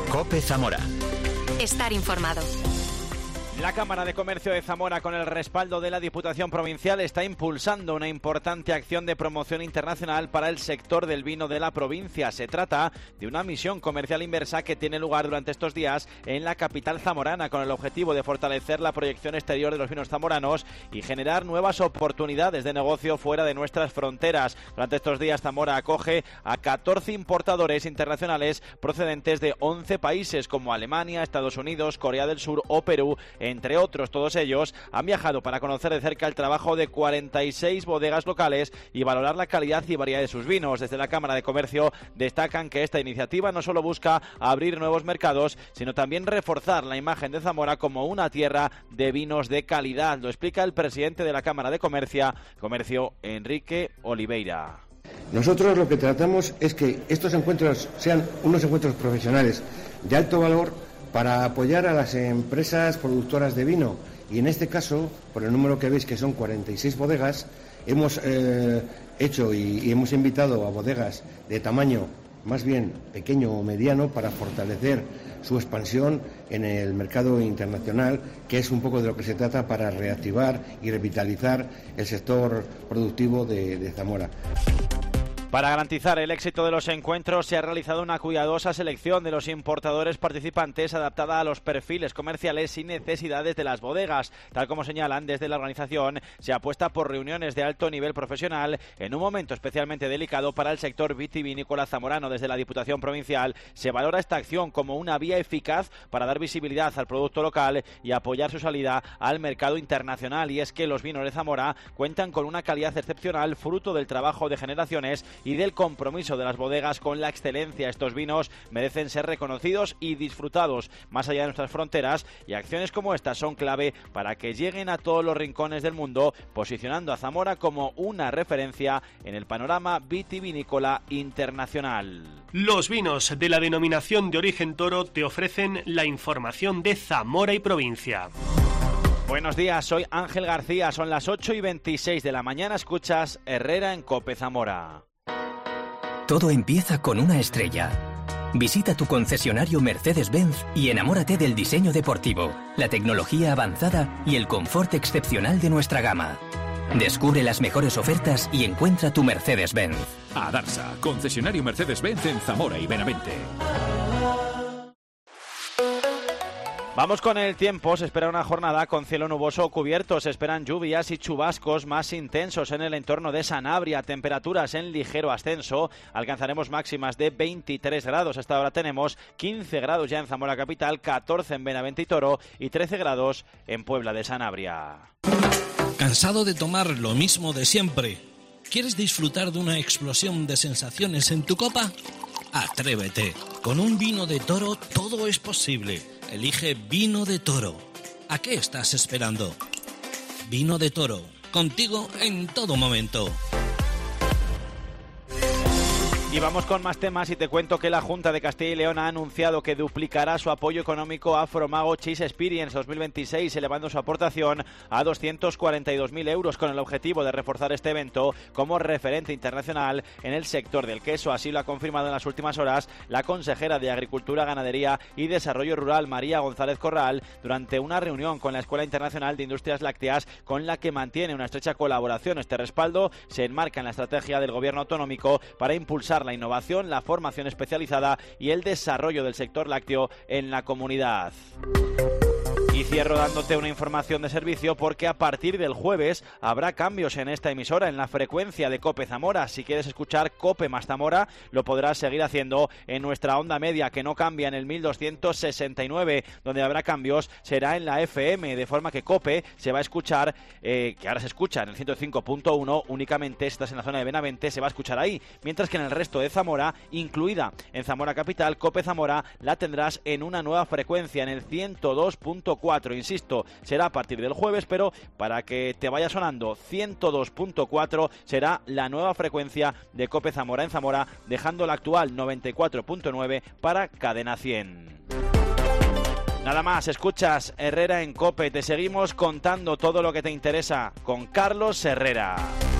COPE Zamora. Estar informado. La Cámara de Comercio de Zamora, con el respaldo de la Diputación Provincial, está impulsando una importante acción de promoción internacional para el sector del vino de la provincia. Se trata de una misión comercial inversa que tiene lugar durante estos días en la capital zamorana, con el objetivo de fortalecer la proyección exterior de los vinos zamoranos y generar nuevas oportunidades de negocio fuera de nuestras fronteras. Durante estos días, Zamora acoge a 14 importadores internacionales procedentes de 11 países como Alemania, Estados Unidos, Corea del Sur o Perú, entre otros. Todos ellos han viajado para conocer de cerca el trabajo de 46 bodegas locales y valorar la calidad y variedad de sus vinos. Desde la Cámara de Comercio destacan que esta iniciativa no solo busca abrir nuevos mercados, sino también reforzar la imagen de Zamora como una tierra de vinos de calidad. Lo explica el presidente de la Cámara de Comercio, Enrique Oliveira. Nosotros lo que tratamos es que estos encuentros sean unos encuentros profesionales de alto valor para apoyar a las empresas productoras de vino, y en este caso, por el número que veis, que son 46 bodegas, hemos hecho y hemos invitado a bodegas de tamaño más bien pequeño o mediano para fortalecer su expansión en el mercado internacional, que es un poco de lo que se trata para reactivar y revitalizar el sector productivo de Zamora. Para garantizar el éxito de los encuentros se ha realizado una cuidadosa selección de los importadores participantes adaptada a los perfiles comerciales y necesidades de las bodegas. Tal como señalan desde la organización, se apuesta por reuniones de alto nivel profesional en un momento especialmente delicado para el sector vitivinícola zamorano. Desde la Diputación Provincial se valora esta acción como una vía eficaz para dar visibilidad al producto local y apoyar su salida al mercado internacional. Y es que los vinos de Zamora cuentan con una calidad excepcional, fruto del trabajo de generaciones y del compromiso de las bodegas con la excelencia. Estos vinos merecen ser reconocidos y disfrutados más allá de nuestras fronteras, y acciones como estas son clave para que lleguen a todos los rincones del mundo, posicionando a Zamora como una referencia en el panorama vitivinícola internacional. Los vinos de la denominación de origen Toro te ofrecen la información de Zamora y provincia. Buenos días, soy Ángel García, son las 8:26 de la mañana, escuchas Herrera en COPE Zamora. Todo empieza con una estrella. Visita tu concesionario Mercedes-Benz y enamórate del diseño deportivo, la tecnología avanzada y el confort excepcional de nuestra gama. Descubre las mejores ofertas y encuentra tu Mercedes-Benz. Adarsa, concesionario Mercedes-Benz en Zamora y Benavente. Vamos con el tiempo. Se espera una jornada con cielo nuboso o cubierto. Se esperan lluvias y chubascos más intensos en el entorno de Sanabria. Temperaturas en ligero ascenso. Alcanzaremos máximas de 23 grados. Hasta ahora tenemos 15 grados ya en Zamora capital, 14 en Benavente y Toro y 13 grados en Puebla de Sanabria. ¿Cansado de tomar lo mismo de siempre? ¿Quieres disfrutar de una explosión de sensaciones en tu copa? Atrévete. Con un vino de Toro todo es posible. Elige Vino de Toro. ¿A qué estás esperando? Vino de Toro, contigo en todo momento. Y vamos con más temas y te cuento que la Junta de Castilla y León ha anunciado que duplicará su apoyo económico a Afromago Cheese Experience 2026, elevando su aportación a 242.000 euros con el objetivo de reforzar este evento como referente internacional en el sector del queso. Así lo ha confirmado en las últimas horas la consejera de Agricultura, Ganadería y Desarrollo Rural, María González Corral, durante una reunión con la Escuela Internacional de Industrias Lácteas, con la que mantiene una estrecha colaboración. Este respaldo se enmarca en la estrategia del Gobierno autonómico para impulsar la innovación, la formación especializada y el desarrollo del sector lácteo en la comunidad. Y cierro dándote una información de servicio porque a partir del jueves habrá cambios en esta emisora, en la frecuencia de COPE Zamora. Si quieres escuchar COPE más Zamora, lo podrás seguir haciendo en nuestra onda media, que no cambia, en el 1269. Donde habrá cambios será en la FM, de forma que COPE se va a escuchar, que ahora se escucha en el 105.1 únicamente. Si estás en la zona de Benavente, se va a escuchar ahí, mientras que en el resto de Zamora, incluida en Zamora capital, COPE Zamora la tendrás en una nueva frecuencia, en el 102.4. Insisto, será a partir del jueves, pero para que te vaya sonando, 102.4 será la nueva frecuencia de COPE Zamora en Zamora, dejando la actual 94.9 para Cadena 100. Nada más, escuchas Herrera en COPE. Te seguimos contando todo lo que te interesa con Carlos Herrera.